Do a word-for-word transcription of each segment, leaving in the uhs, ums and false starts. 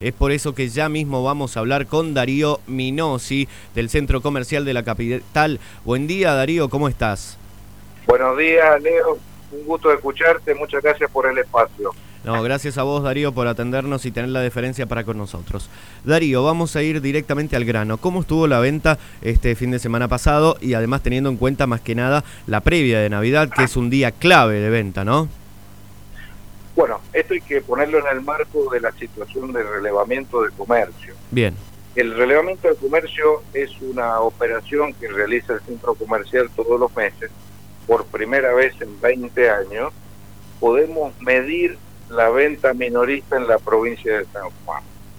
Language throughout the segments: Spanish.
Es por eso que ya mismo vamos a hablar con Darío Minosi del Centro Comercial de la Capital. Buen día, Darío, ¿cómo estás? Buenos días, Leo. Un gusto de escucharte. Muchas gracias por el espacio. No, gracias a vos, Darío, por atendernos y tener la deferencia para con nosotros. Darío, vamos a ir directamente al grano. ¿Cómo estuvo la venta este fin de semana pasado? Y además teniendo en cuenta más que nada la previa de Navidad, que es un día clave de venta, ¿no? Bueno, esto hay que ponerlo en el marco de la situación de relevamiento del comercio. Bien. El relevamiento del comercio es una operación que realiza el centro comercial todos los meses. Por primera vez en veinte años, podemos medir la venta minorista en la provincia de San Juan.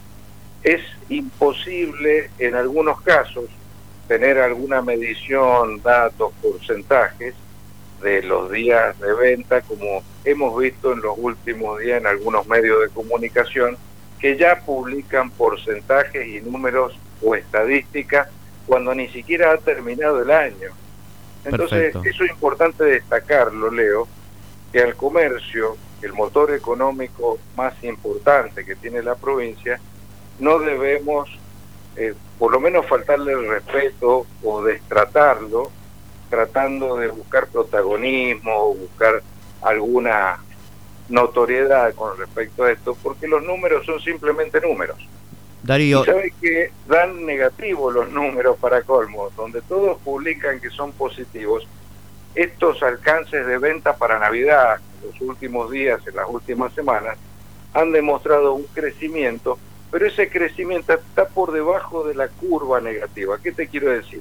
Es imposible en algunos casos tener alguna medición, datos, porcentajes de los días de venta, como hemos visto en los últimos días en algunos medios de comunicación que ya publican porcentajes y números o estadísticas cuando ni siquiera ha terminado el año. Entonces, Perfecto. Eso es importante destacarlo, Leo, que al comercio, el motor económico más importante que tiene la provincia, no debemos, eh, por lo menos, faltarle el respeto o destratarlo, tratando de buscar protagonismo o buscar alguna notoriedad con respecto a esto, porque los números son simplemente números. Darío. Y sabes que dan negativos los números para colmo, donde todos publican que son positivos. Estos alcances de venta para Navidad, en los últimos días, en las últimas semanas, han demostrado un crecimiento, pero ese crecimiento está por debajo de la curva negativa. ¿Qué te quiero decir?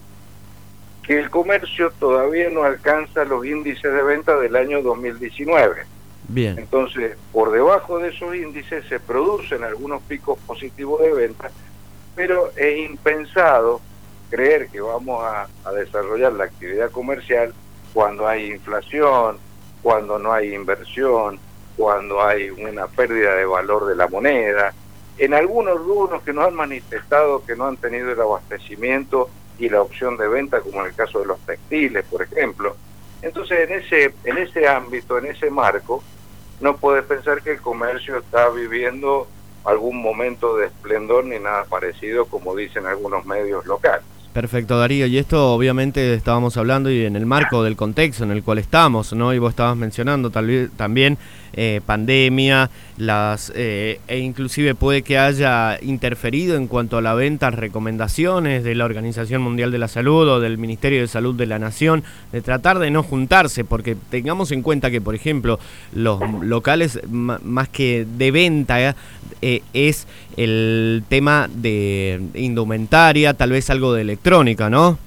Que el comercio todavía no alcanza los índices de venta del año dos mil diecinueve. Bien. Entonces, por debajo de esos índices se producen algunos picos positivos de venta, pero es impensado creer que vamos a, a desarrollar la actividad comercial cuando hay inflación, cuando no hay inversión, cuando hay una pérdida de valor de la moneda. En algunos rubros que nos han manifestado que no han tenido el abastecimiento y la opción de venta, como en el caso de los textiles, por ejemplo. Entonces, en ese, en ese ámbito, en ese marco, no puedes pensar que el comercio está viviendo algún momento de esplendor ni nada parecido, como dicen algunos medios locales. Perfecto, Darío, y esto obviamente estábamos hablando y en el marco del contexto en el cual estamos, ¿no? Y vos estabas mencionando tal vez también eh, pandemia, las eh, e inclusive puede que haya interferido en cuanto a la venta, recomendaciones de la Organización Mundial de la Salud o del Ministerio de Salud de la Nación, de tratar de no juntarse, porque tengamos en cuenta que, por ejemplo, los locales más que de venta eh, es el tema de indumentaria, tal vez algo de electrónica, ¿no?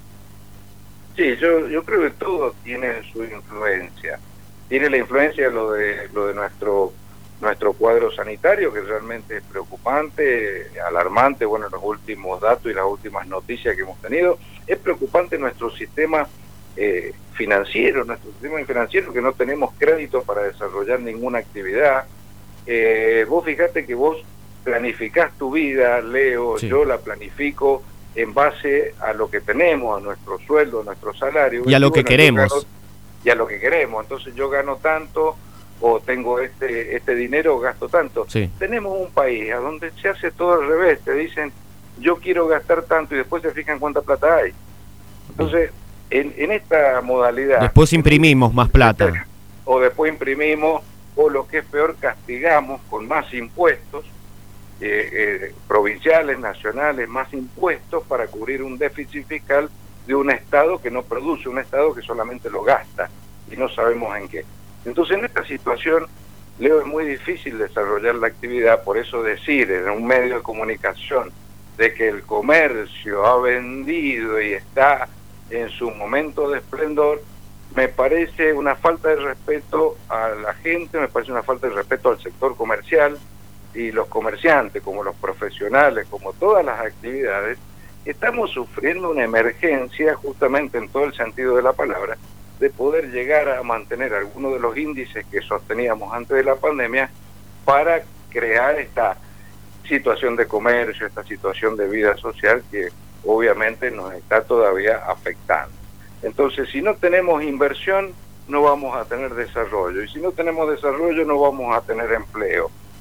Sí, yo, yo creo que todo tiene su influencia. Tiene la influencia lo de lo de nuestro nuestro cuadro sanitario, que realmente es preocupante, alarmante, bueno, los últimos datos y las últimas noticias que hemos tenido. Es preocupante nuestro sistema eh, financiero, nuestro sistema financiero, que no tenemos crédito para desarrollar ninguna actividad. Eh, vos fijate que vos planificás tu vida, Leo, sí. Yo la planifico en base a lo que tenemos, a nuestro sueldo, a nuestro salario. Y a lo que bueno, queremos. Gano, y a lo que queremos. Entonces yo gano tanto, o tengo este este dinero, o gasto tanto. Sí. Tenemos un país a donde se hace todo al revés. Te dicen, yo quiero gastar tanto, y después se fijan cuánta plata hay. Entonces, en, en esta modalidad... Después imprimimos más plata. O después imprimimos, o lo que es peor, castigamos con más impuestos, eh, eh, provinciales, nacionales, más impuestos para cubrir un déficit fiscal de un Estado que no produce, un Estado que solamente lo gasta y no sabemos en qué. Entonces, en esta situación, Leo, es muy difícil desarrollar la actividad. Por eso decir en un medio de comunicación de que el comercio ha vendido y está en su momento de esplendor, me parece una falta de respeto a la gente, me parece una falta de respeto al sector comercial, y los comerciantes, como los profesionales, como todas las actividades, estamos sufriendo una emergencia, justamente en todo el sentido de la palabra, de poder llegar a mantener algunos de los índices que sosteníamos antes de la pandemia para crear esta situación de comercio, esta situación de vida social que obviamente nos está todavía afectando. Entonces, si no tenemos inversión, no vamos a tener desarrollo, y si no tenemos desarrollo, no vamos a tener empleo.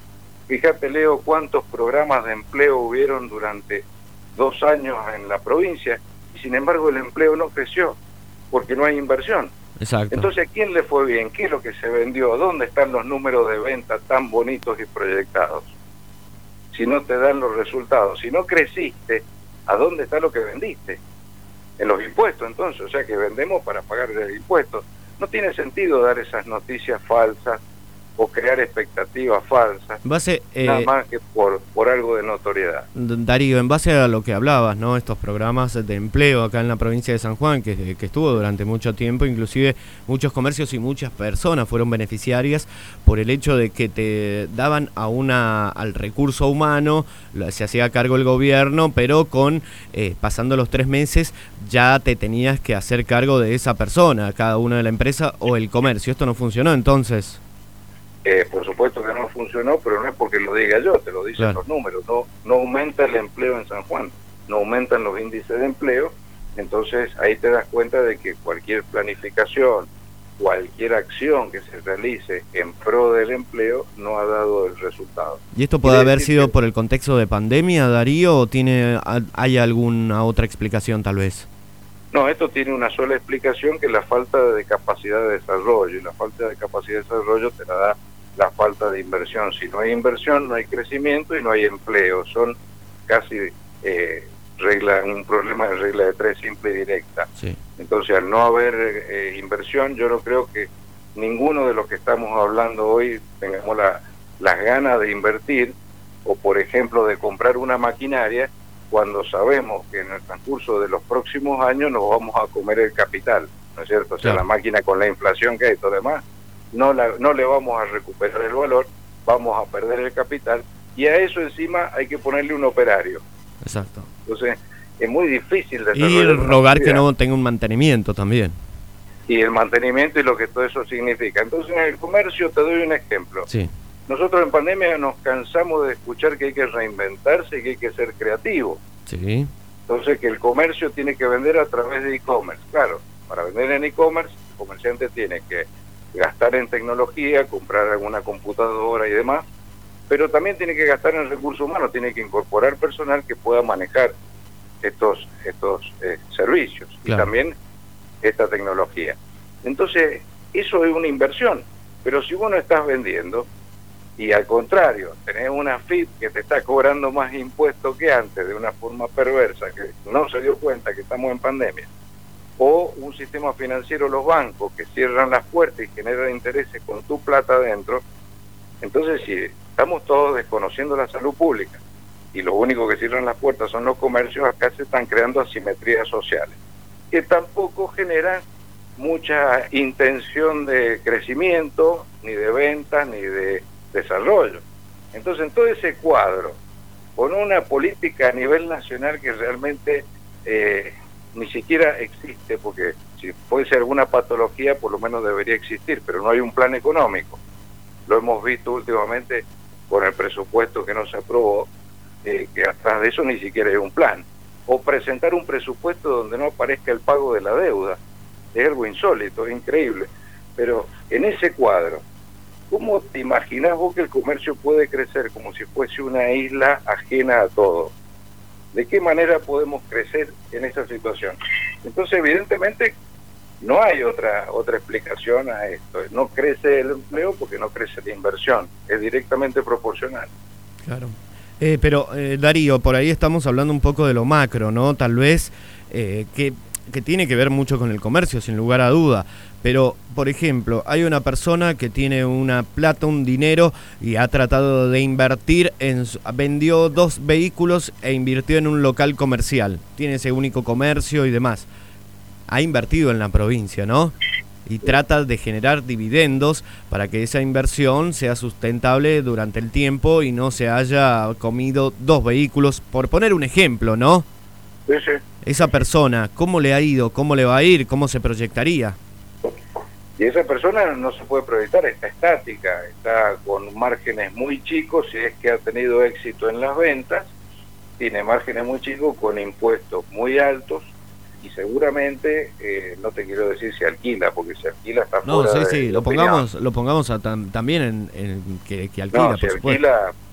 Fíjate, Leo, cuántos programas de empleo hubieron durante dos años en la provincia y sin embargo el empleo no creció porque no hay inversión. Exacto. Entonces, ¿a quién le fue bien? ¿Qué es lo que se vendió? ¿Dónde están los números de venta tan bonitos y proyectados? Si no te dan los resultados, si no creciste, ¿a dónde está lo que vendiste? En los impuestos, entonces, o sea que vendemos para pagar el impuesto. No tiene sentido dar esas noticias falsas o crear expectativas falsas, base, eh, nada más que por, por algo de notoriedad. Darío, en base a lo que hablabas, ¿no? Estos programas de empleo acá en la provincia de San Juan, que, que estuvo durante mucho tiempo, inclusive muchos comercios y muchas personas fueron beneficiarias por el hecho de que te daban a una al recurso humano, se hacía cargo el gobierno, pero con eh, pasando los tres meses ya te tenías que hacer cargo de esa persona, cada una de la empresa o el comercio. Esto no funcionó entonces. Eh, por supuesto que no funcionó, pero no es porque lo diga yo, te lo dicen claro. Los números. No, no aumenta el empleo en San Juan, no aumentan los índices de empleo, entonces ahí te das cuenta de que cualquier planificación, cualquier acción que se realice en pro del empleo no ha dado el resultado. ¿Y esto puede haber sido por el contexto de pandemia, Darío, o tiene hay alguna otra explicación tal vez? No, esto tiene una sola explicación, que es la falta de capacidad de desarrollo, y la falta de capacidad de desarrollo te la da la falta de inversión. Si no hay inversión, no hay crecimiento y no hay empleo. Son casi eh, regla, un problema de regla de tres simple y directa. Sí. Entonces, al no haber eh, inversión, yo no creo que ninguno de los que estamos hablando hoy tengamos la, las ganas de invertir, o por ejemplo de comprar una maquinaria, cuando sabemos que en el transcurso de los próximos años nos vamos a comer el capital, ¿no es cierto? O sea, claro. La máquina con la inflación que hay y todo lo demás, no, la, no le vamos a recuperar el valor, vamos a perder el capital, y a eso encima hay que ponerle un operario. Exacto. Entonces, es muy difícil desarrollar. Y rogar que no tenga un mantenimiento también. Y el mantenimiento y lo que todo eso significa. Entonces, en el comercio, te doy un ejemplo. Sí. Nosotros en pandemia nos cansamos de escuchar que hay que reinventarse y que hay que ser creativo. Sí. Entonces, que el comercio tiene que vender a través de e-commerce. Claro, para vender en e-commerce, el comerciante tiene que gastar en tecnología, comprar alguna computadora y demás, pero también tiene que gastar en recursos humanos, tiene que incorporar personal que pueda manejar estos estos eh, servicios, claro. Y también esta tecnología. Entonces, eso es una inversión, pero si vos no estás vendiendo, y al contrario, tenés una F I P que te está cobrando más impuestos que antes de una forma perversa, que no se dio cuenta que estamos en pandemia, o un sistema financiero, los bancos, que cierran las puertas y generan intereses con tu plata adentro, entonces si estamos todos desconociendo la salud pública y lo único que cierran las puertas son los comercios, acá se están creando asimetrías sociales, que tampoco generan mucha intención de crecimiento, ni de ventas, ni de desarrollo. Entonces, en todo ese cuadro, con una política a nivel nacional que realmente eh, ni siquiera existe, porque si fuese alguna patología, por lo menos debería existir, pero no hay un plan económico. Lo hemos visto últimamente con el presupuesto que no se aprobó, eh, que atrás de eso ni siquiera hay un plan. O presentar un presupuesto donde no aparezca el pago de la deuda. Es algo insólito, es increíble. Pero en ese cuadro, ¿cómo te imaginás vos que el comercio puede crecer como si fuese una isla ajena a todo? ¿De qué manera podemos crecer en esa situación? Entonces, evidentemente, no hay otra otra explicación a esto. No crece el empleo porque no crece la inversión. Es directamente proporcional. Claro. Eh, pero, eh, Darío, por ahí estamos hablando un poco de lo macro, ¿no? Tal vez eh, que... que tiene que ver mucho con el comercio, sin lugar a duda, pero, por ejemplo, hay una persona que tiene una plata, un dinero, y ha tratado de invertir, en su, vendió dos vehículos e invirtió en un local comercial, tiene ese único comercio y demás, ha invertido en la provincia, ¿no? Y trata de generar dividendos para que esa inversión sea sustentable durante el tiempo y no se haya comido dos vehículos, por poner un ejemplo, ¿no? Sí, sí. Esa persona, ¿cómo le ha ido? ¿Cómo le va a ir? ¿Cómo se proyectaría? Y esa persona no se puede proyectar, está estática, está con márgenes muy chicos, si es que ha tenido éxito en las ventas, tiene márgenes muy chicos con impuestos muy altos y seguramente, eh, no te quiero decir si alquila, porque si alquila está no, fuera sí, de sí, lo pongamos, lo pongamos a tam, también en, en que, que alquila, no, por si supuesto. alquila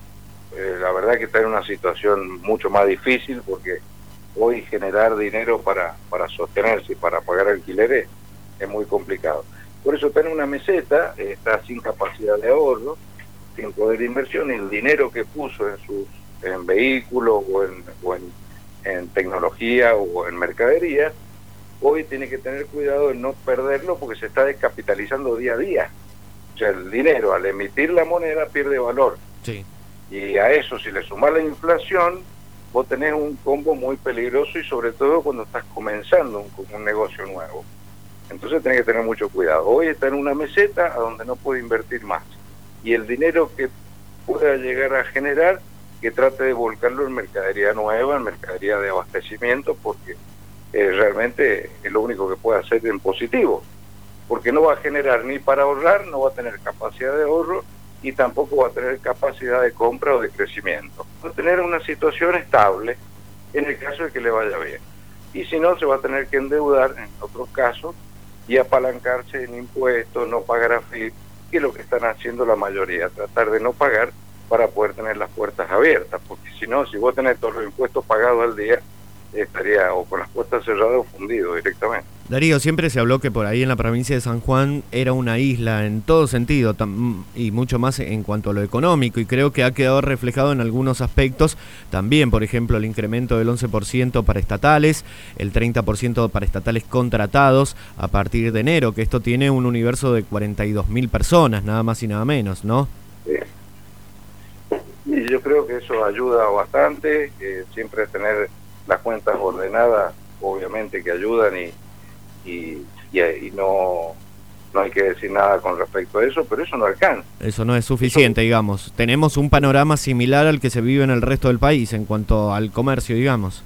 eh, la verdad que está en una situación mucho más difícil, porque hoy generar dinero para, para sostenerse y para pagar alquileres es muy complicado. Por eso está en una meseta, eh, está sin capacidad de ahorro, sin poder de inversión, y el dinero que puso en sus en vehículos o en, o en, en tecnología o en mercadería, hoy tiene que tener cuidado de no perderlo, porque se está descapitalizando día a día. O sea, el dinero al emitir la moneda pierde valor. Sí. Y a eso, si le sumás la inflación, vos tenés un combo muy peligroso, y sobre todo cuando estás comenzando un, un negocio nuevo. Entonces tenés que tener mucho cuidado. Hoy está en una meseta a donde no puede invertir más. Y el dinero que pueda llegar a generar, que trate de volcarlo en mercadería nueva, en mercadería de abastecimiento, porque eh, realmente es lo único que puede hacer en positivo. Porque no va a generar ni para ahorrar, no va a tener capacidad de ahorro, y tampoco va a tener capacidad de compra o de crecimiento. Va a tener una situación estable en el caso de que le vaya bien. Y si no, se va a tener que endeudar en otros casos y apalancarse en impuestos, no pagar a F I P, que es lo que están haciendo la mayoría, tratar de no pagar para poder tener las puertas abiertas, porque si no, si vos tenés todos los impuestos pagados al día, estaría o con las puertas cerradas o fundido directamente. Darío, siempre se habló que por ahí en la provincia de San Juan era una isla en todo sentido, y mucho más en cuanto a lo económico, y creo que ha quedado reflejado en algunos aspectos también. Por ejemplo, el incremento del once por ciento para estatales, el treinta por ciento para estatales contratados a partir de enero, que esto tiene un universo de cuarenta y dos mil personas, nada más y nada menos, ¿no? Sí. Y yo creo que eso ayuda bastante, que siempre tener las cuentas ordenadas, obviamente que ayudan, y y, y, y no, no hay que decir nada con respecto a eso, pero eso no alcanza. Eso no es suficiente, eso, digamos. Tenemos un panorama similar al que se vive en el resto del país en cuanto al comercio, digamos.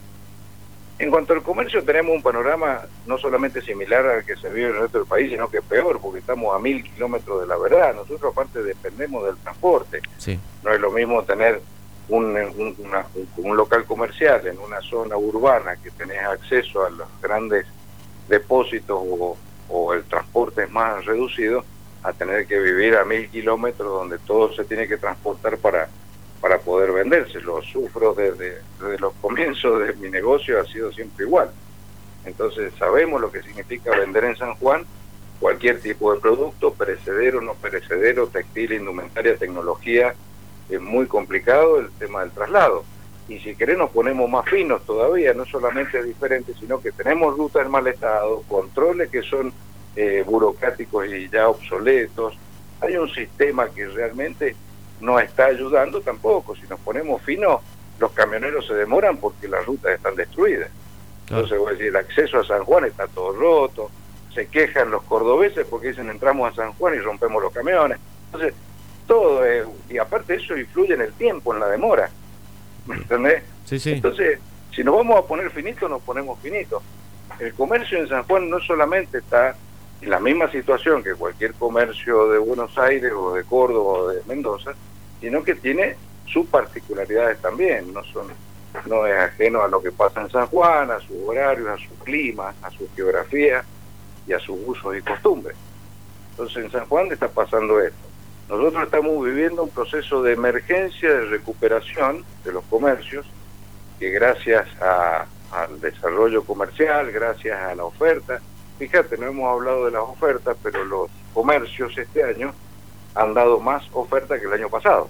En cuanto al comercio, tenemos un panorama no solamente similar al que se vive en el resto del país, sino que peor, porque estamos a mil kilómetros de la verdad. Nosotros aparte dependemos del transporte. Sí. No es lo mismo tener un, un, una, un, un local comercial en una zona urbana que tenés acceso a los grandes depósitos o, o el transporte es más reducido, a tener que vivir a mil kilómetros donde todo se tiene que transportar para, para poder venderse. Lo sufro desde, desde los comienzos de mi negocio, ha sido siempre igual. Entonces sabemos lo que significa vender en San Juan cualquier tipo de producto, perecedero, no perecedero, textil, indumentaria, tecnología. Es muy complicado el tema del traslado. Y si querés nos ponemos más finos todavía, no solamente diferentes, sino que tenemos rutas en mal estado, controles que son eh, burocráticos y ya obsoletos. Hay un sistema que realmente no está ayudando tampoco. Si nos ponemos finos, los camioneros se demoran porque las rutas están destruidas. Entonces, voy a decir, el acceso a San Juan está todo roto, se quejan los cordobeses porque dicen entramos a San Juan y rompemos los camiones. Entonces, todo es, y aparte eso influye en el tiempo, en la demora. ¿Me entendés? Sí, sí. Entonces, si nos vamos a poner finitos, nos ponemos finitos. El comercio en San Juan no solamente está en la misma situación que cualquier comercio de Buenos Aires o de Córdoba o de Mendoza, sino que tiene sus particularidades también. No son, no es ajeno a lo que pasa en San Juan, a sus horarios, a su clima, a su geografía y a sus usos y costumbres. Entonces, en San Juan está pasando esto. Nosotros estamos viviendo un proceso de emergencia, de recuperación de los comercios, que gracias a, al desarrollo comercial, gracias a la oferta, fíjate, no hemos hablado de las ofertas, pero los comercios este año han dado más oferta que el año pasado.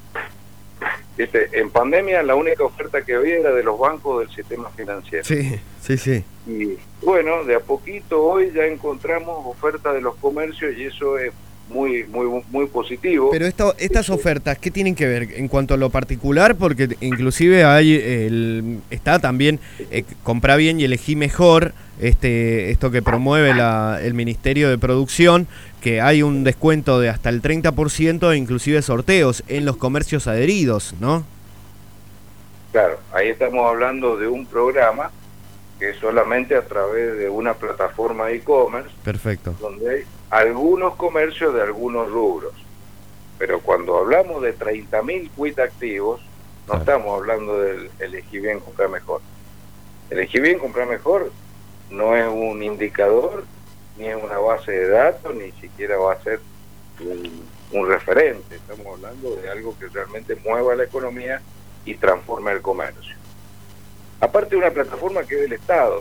¿Viste? En pandemia la única oferta que había era de los bancos del sistema financiero. Sí, sí, sí. Y bueno, de a poquito hoy ya encontramos oferta de los comercios y eso es muy muy muy positivo. Pero esto, estas ofertas, ¿qué tienen que ver en cuanto a lo particular? Porque inclusive hay el, está también eh, Comprá Bien y Elegí Mejor, este esto que promueve la, el Ministerio de Producción, que hay un descuento de hasta el treinta por ciento e inclusive sorteos en los comercios adheridos, ¿no? Claro, ahí estamos hablando de un programa que solamente a través de una plataforma de e-commerce. Perfecto. Donde hay algunos comercios de algunos rubros. Pero cuando hablamos de treinta mil quit activos, no claro. estamos hablando del Elegí Bien, Comprar Mejor. Elegí Bien, Comprar Mejor no es un indicador, ni es una base de datos, ni siquiera va a ser un, un referente, estamos hablando de algo que realmente mueva la economía y transforme el comercio. Aparte de una plataforma que es del Estado,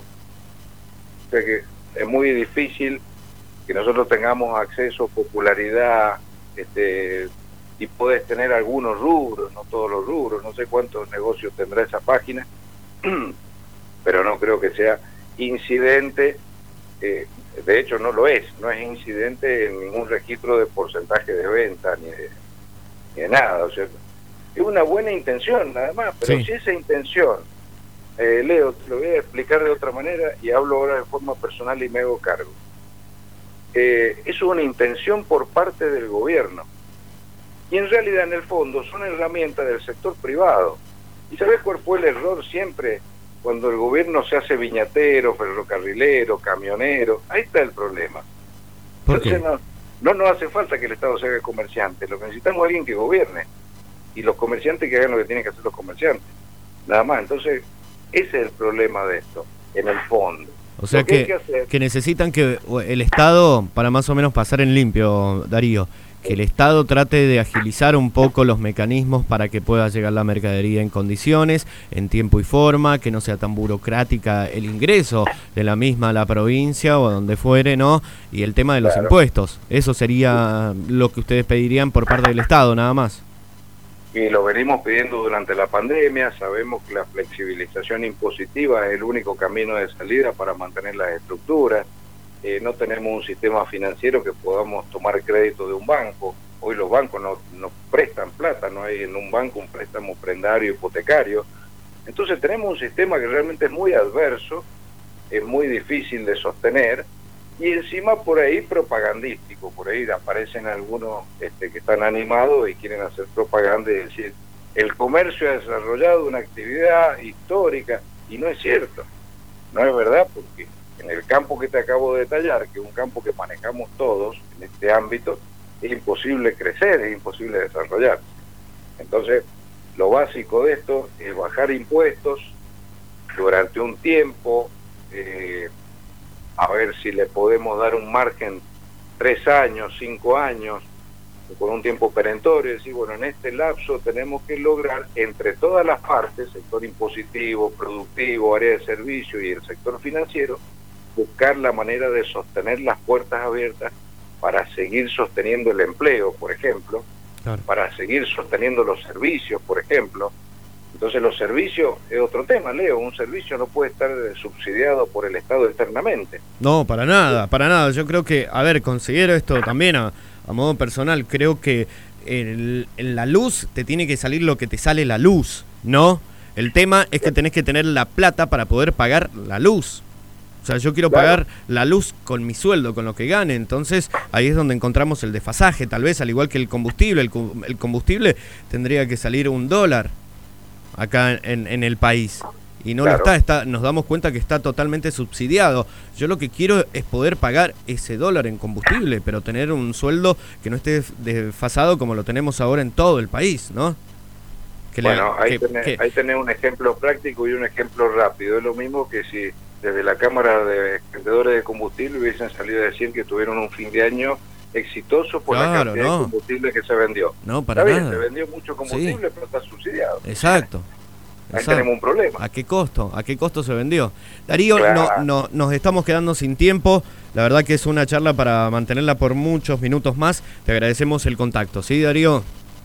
o sea que es muy difícil que nosotros tengamos acceso, popularidad, este, y podés tener algunos rubros, no todos los rubros, no sé cuántos negocios tendrá esa página, pero no creo que sea incidente, eh, de hecho no lo es, no es incidente en ningún registro de porcentaje de venta ni de, ni de nada, o sea, es una buena intención nada más, pero sí. Si esa intención, eh, Leo, te lo voy a explicar de otra manera y hablo ahora de forma personal y me hago cargo. Eh, es una intención por parte del gobierno y en realidad en el fondo son herramientas del sector privado. ¿Y sabes cuál fue el error siempre cuando el gobierno se hace viñatero, ferrocarrilero, camionero? Ahí está el problema. Entonces no, no nos hace falta que el Estado se haga comerciante, lo que necesitamos es alguien que gobierne y los comerciantes que hagan lo que tienen que hacer los comerciantes, nada más. Entonces ese es el problema de esto, en el fondo. O sea que, que, que, que necesitan que el Estado, para más o menos pasar en limpio, Darío, que el Estado trate de agilizar un poco los mecanismos para que pueda llegar la mercadería en condiciones, en tiempo y forma, que no sea tan burocrática el ingreso de la misma a la provincia o a donde fuere, ¿no? Y el tema de los claro. impuestos, eso sería lo que ustedes pedirían por parte del Estado, nada más. Y lo venimos pidiendo durante la pandemia, sabemos que la flexibilización impositiva es el único camino de salida para mantener las estructuras. Eh, no tenemos un sistema financiero que podamos tomar crédito de un banco. Hoy los bancos no, no prestan plata, no hay en un banco un préstamo prendario hipotecario. Entonces tenemos un sistema que realmente es muy adverso, es muy difícil de sostener y encima por ahí propagandístico, por ahí aparecen algunos este, que están animados y quieren hacer propaganda y decir el comercio ha desarrollado una actividad histórica y no es cierto, no es verdad, porque en el campo que te acabo de detallar, que es un campo que manejamos todos en este ámbito, es imposible crecer, es imposible desarrollarse. Entonces, lo básico de esto es bajar impuestos durante un tiempo, eh, a ver si le podemos dar un margen tres años, cinco años, con un tiempo perentorio, y decir, bueno, en este lapso tenemos que lograr entre todas las partes, sector impositivo, productivo, área de servicio y el sector financiero, buscar la manera de sostener las puertas abiertas para seguir sosteniendo el empleo, por ejemplo, claro. para seguir sosteniendo los servicios, por ejemplo. Entonces los servicios es otro tema, Leo, un servicio no puede estar subsidiado por el Estado eternamente. No, para nada, para nada. Yo creo que, a ver, considero esto también a, a modo personal, creo que el, en la luz te tiene que salir lo que te sale la luz, ¿no? El tema es que tenés que tener la plata para poder pagar la luz. O sea, yo quiero claro. pagar la luz con mi sueldo, con lo que gane, entonces ahí es donde encontramos el desfasaje, tal vez al igual que el combustible, el, el combustible tendría que salir un dólar acá en, en el país, y no claro. lo está, está, nos damos cuenta que está totalmente subsidiado. Yo lo que quiero es poder pagar ese dólar en combustible, pero tener un sueldo que no esté desfasado como lo tenemos ahora en todo el país, ¿no? Que bueno, le, ahí, que, tenés, que... ahí tenés un ejemplo práctico y un ejemplo rápido, es lo mismo que si desde la Cámara de Vendedores de Combustible hubiesen salido a decir que tuvieron un fin de año exitoso por claro, la cantidad no. de combustible que se vendió. No, para está nada. Bien, se vendió mucho combustible, sí. pero está subsidiado. Exacto. Ahí Exacto. tenemos un problema. ¿A qué costo? ¿A qué costo se vendió? Darío, claro. no, no, nos estamos quedando sin tiempo. La verdad que es una charla para mantenerla por muchos minutos más. Te agradecemos el contacto. ¿Sí, Darío?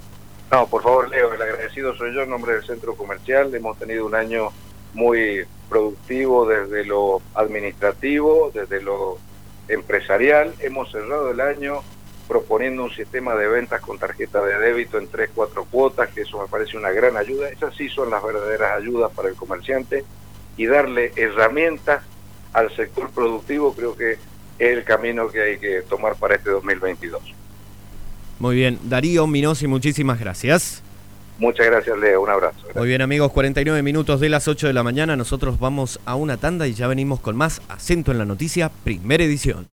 No, por favor, Leo, el agradecido soy yo en nombre del Centro Comercial. Hemos tenido un año muy productivo desde lo administrativo, desde lo empresarial. Hemos cerrado el año proponiendo un sistema de ventas con tarjeta de débito en tres, cuatro cuotas, que eso me parece una gran ayuda. Esas sí son las verdaderas ayudas para el comerciante, y darle herramientas al sector productivo creo que es el camino que hay que tomar para este dos mil veintidós. Muy bien, Darío Minossi, muchísimas gracias. Muchas gracias, Leo, un abrazo. Gracias. Muy bien, amigos, cuarenta y nueve minutos de las ocho de la mañana, nosotros vamos a una tanda y ya venimos con más Acento en la Noticia, primera edición.